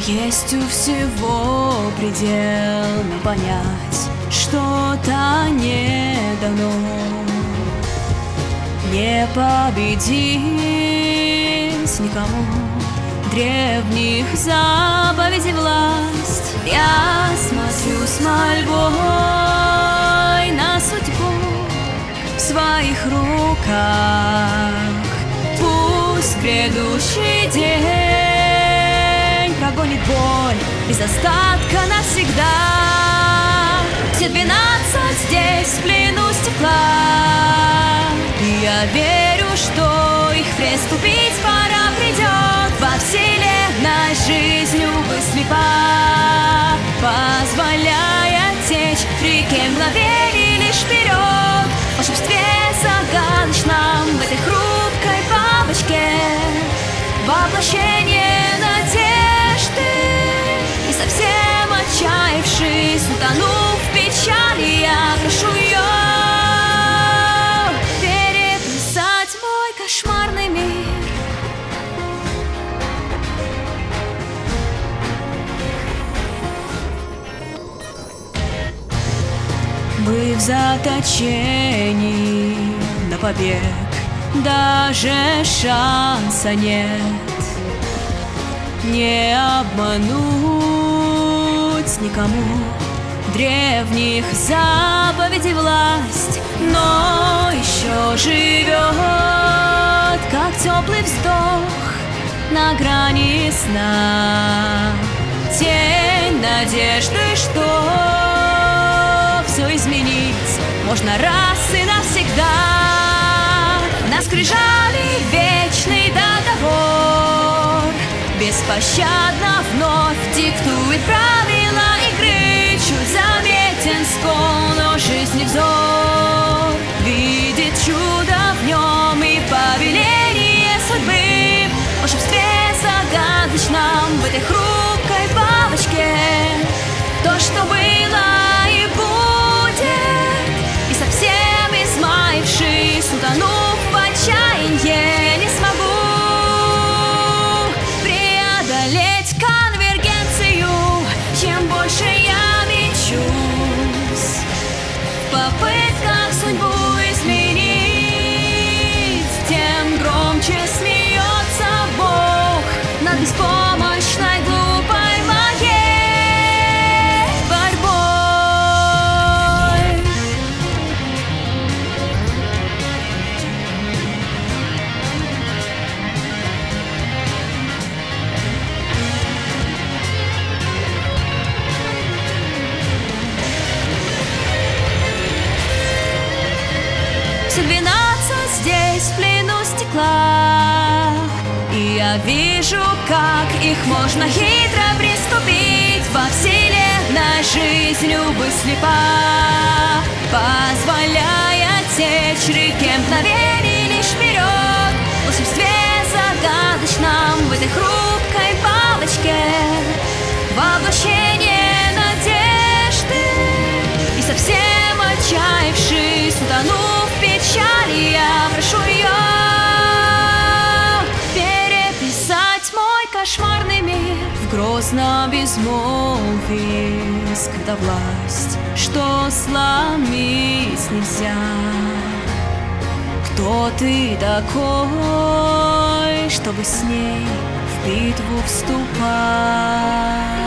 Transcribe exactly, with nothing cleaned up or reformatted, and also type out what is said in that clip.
Есть у всего предел, но понять что-то не дано. Не победить никому, древних заповедей власть. Я смотрю с мольбой на судьбу в своих руках. Пусть грядущий день прогонит боль без остатка навсегда. Все двенадцать здесь в плену стекла, и я верю, что их приступить пора придет. Во вселенной жизнью вы слепа, позволяя течь реке мгновений лишь вперед. В волшебстве загадочном, в этой хрупкой бабочке, воплощение надежды. И совсем отчаявшись, утонув в печали, я прошу ее переписать мой кошмарный мир. Мы в заточении, на побег даже шанса нет. Не обмануть никому древних заповедей власть, но еще живет, как теплый вздох на грани сна. Тень надежды, что все изменить можно раз и навсегда. На скрижали вечный договор беспощадно вновь диктует правила игры. Чуть заметен скол, но жизни взор видит чудо в нем и повеление судьбы. В волшебстве загадочном, в этой хрупкой бабочке, то, что было и будет. И совсем измаившись, утонув в отчаянии, не смогу преодолеть конвергенцию. Чем больше я мечусь в попытках судьбу изменить, тем громче смеется Бог над беспомощной глупой моей борьбой. Все двенадцать здесь в плену стекла, и я вижу, как их можно хитро приступить. Во вселенной жизнью вы слепа, позволяя течь реке мгновений лишь вперед. В волшебстве загадочном, в этой хрупкой бабочке, воплощение надежды. И совсем отчаявшись, утонув в печали, я прошу ее переписать мой кошмарный мир. В грозном безмолвии скрыта власть, что сломить нельзя. Кто ты такой, чтобы с ней в битву вступать?